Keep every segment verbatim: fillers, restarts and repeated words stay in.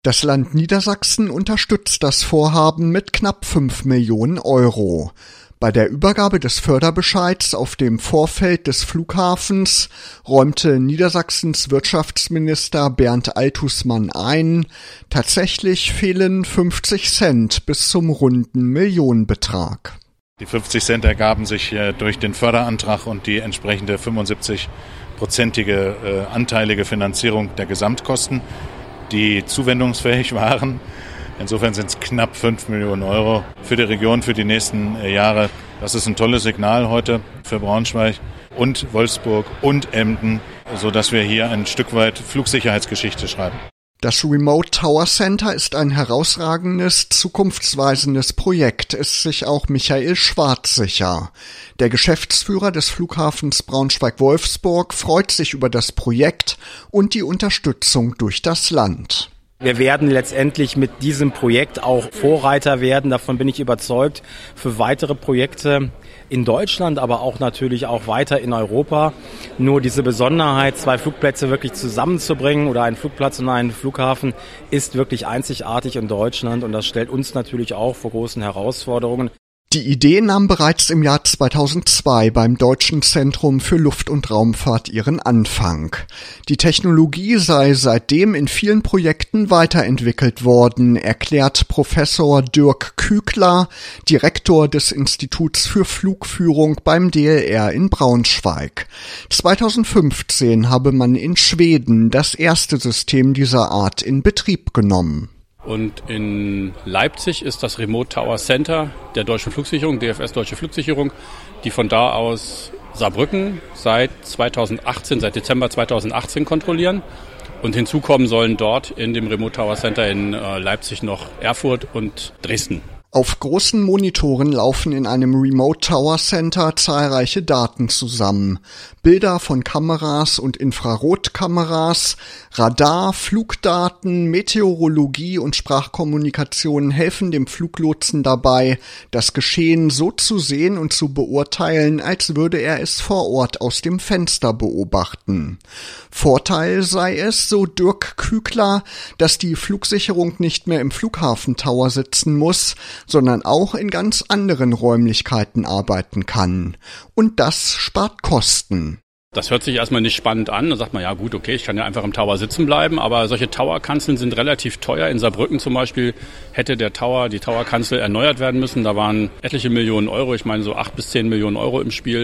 Das Land Niedersachsen unterstützt das Vorhaben mit knapp fünf Millionen Euro. Bei der Übergabe des Förderbescheids auf dem Vorfeld des Flughafens räumte Niedersachsens Wirtschaftsminister Bernd Althusmann ein, tatsächlich fehlen fünfzig Cent bis zum runden Millionenbetrag. Die fünfzig Cent ergaben sich durch den Förderantrag und die entsprechende fünfundsiebzig-prozentige äh, anteilige Finanzierung der Gesamtkosten, die zuwendungsfähig waren. Insofern sind es knapp fünf Millionen Euro für die Region für die nächsten Jahre. Das ist ein tolles Signal heute für Braunschweig und Wolfsburg und Emden, sodass wir hier ein Stück weit Flugsicherheitsgeschichte schreiben. Das Remote Tower Center ist ein herausragendes, zukunftsweisendes Projekt, ist sich auch Michael Schwarz sicher. Der Geschäftsführer des Flughafens Braunschweig-Wolfsburg freut sich über das Projekt und die Unterstützung durch das Land. Wir werden letztendlich mit diesem Projekt auch Vorreiter werden, davon bin ich überzeugt, für weitere Projekte in Deutschland, aber auch natürlich auch weiter in Europa. Nur diese Besonderheit, zwei Flugplätze wirklich zusammenzubringen oder einen Flugplatz und einen Flughafen, ist wirklich einzigartig in Deutschland und das stellt uns natürlich auch vor großen Herausforderungen. Die Idee nahm bereits im Jahr zweitausendzwei beim Deutschen Zentrum für Luft- und Raumfahrt ihren Anfang. Die Technologie sei seitdem in vielen Projekten weiterentwickelt worden, erklärt Professor Dirk Kügler, Direktor des Instituts für Flugführung beim D L R in Braunschweig. zweitausendfünfzehn habe man in Schweden das erste System dieser Art in Betrieb genommen. Und in Leipzig ist das Remote Tower Center der Deutschen Flugsicherung, D F S Deutsche Flugsicherung, die von da aus Saarbrücken seit zweitausendachtzehn, seit Dezember zweitausendachtzehn kontrollieren. Und hinzu kommen sollen dort in dem Remote Tower Center in Leipzig noch Erfurt und Dresden. Auf großen Monitoren laufen in einem Remote Tower Center zahlreiche Daten zusammen. Bilder von Kameras und Infrarotkameras, Radar, Flugdaten, Meteorologie und Sprachkommunikation helfen dem Fluglotsen dabei, das Geschehen so zu sehen und zu beurteilen, als würde er es vor Ort aus dem Fenster beobachten. Vorteil sei es, so Dirk Kügler, dass die Flugsicherung nicht mehr im Flughafentower sitzen muss, sondern auch in ganz anderen Räumlichkeiten arbeiten kann. Und das spart Kosten. Das hört sich erstmal nicht spannend an. Da sagt man, ja gut, okay, ich kann ja einfach im Tower sitzen bleiben, aber solche Towerkanzeln sind relativ teuer. In Saarbrücken zum Beispiel hätte der Tower, die Towerkanzel erneuert werden müssen. Da waren etliche Millionen Euro, ich meine so acht bis zehn Millionen Euro im Spiel.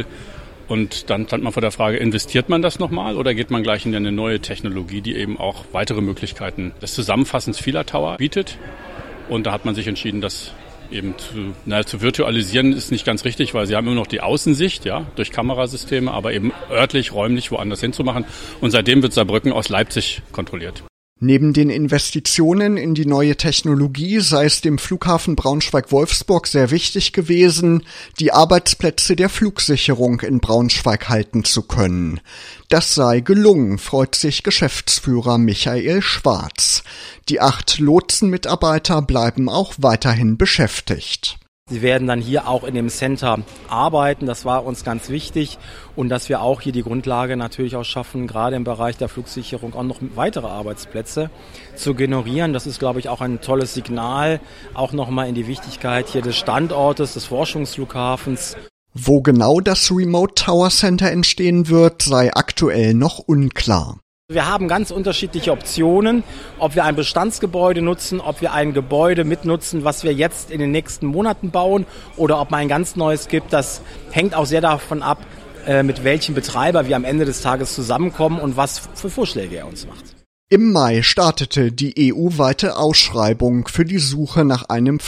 Und dann stand man vor der Frage, investiert man das nochmal oder geht man gleich in eine neue Technologie, die eben auch weitere Möglichkeiten des Zusammenfassens vieler Tower bietet. Und da hat man sich entschieden, das eben zu, na, zu virtualisieren ist nicht ganz richtig, weil sie haben immer noch die Außensicht, ja, durch Kamerasysteme, aber eben örtlich, räumlich woanders hinzumachen. Und seitdem wird Saarbrücken aus Leipzig kontrolliert. Neben den Investitionen in die neue Technologie sei es dem Flughafen Braunschweig-Wolfsburg sehr wichtig gewesen, die Arbeitsplätze der Flugsicherung in Braunschweig halten zu können. Das sei gelungen, freut sich Geschäftsführer Michael Schwarz. Die acht Lotsenmitarbeiter bleiben auch weiterhin beschäftigt. Sie werden dann hier auch in dem Center arbeiten, das war uns ganz wichtig und dass wir auch hier die Grundlage natürlich auch schaffen, gerade im Bereich der Flugsicherung auch noch weitere Arbeitsplätze zu generieren. Das ist, glaube ich, auch ein tolles Signal, auch nochmal in die Wichtigkeit hier des Standortes, des Forschungsflughafens. Wo genau das Remote Tower Center entstehen wird, sei aktuell noch unklar. Wir haben ganz unterschiedliche Optionen, ob wir ein Bestandsgebäude nutzen, ob wir ein Gebäude mitnutzen, was wir jetzt in den nächsten Monaten bauen oder ob man ein ganz neues gibt. Das hängt auch sehr davon ab, mit welchem Betreiber wir am Ende des Tages zusammenkommen und was für Vorschläge er uns macht. Im Mai startete die E U-weite Ausschreibung für die Suche nach einem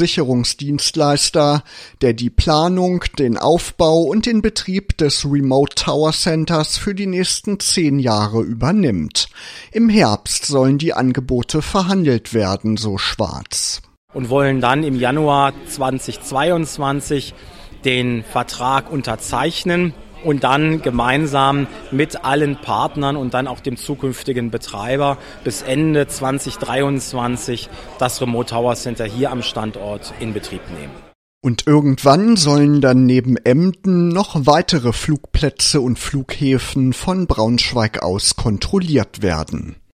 Flugsicherungsdienstleister, der die Planung, den Aufbau und den Betrieb des Remote Tower Centers für die nächsten zehn Jahre übernimmt. Im Herbst sollen die Angebote verhandelt werden, so Schwarz. Und wollen dann im Januar zweitausendzweiundzwanzig den Vertrag unterzeichnen. Und dann gemeinsam mit allen Partnern und dann auch dem zukünftigen Betreiber bis Ende zweitausenddreiundzwanzig das Remote Tower Center hier am Standort in Betrieb nehmen. Und irgendwann sollen dann neben Emden noch weitere Flugplätze und Flughäfen von Braunschweig aus kontrolliert werden.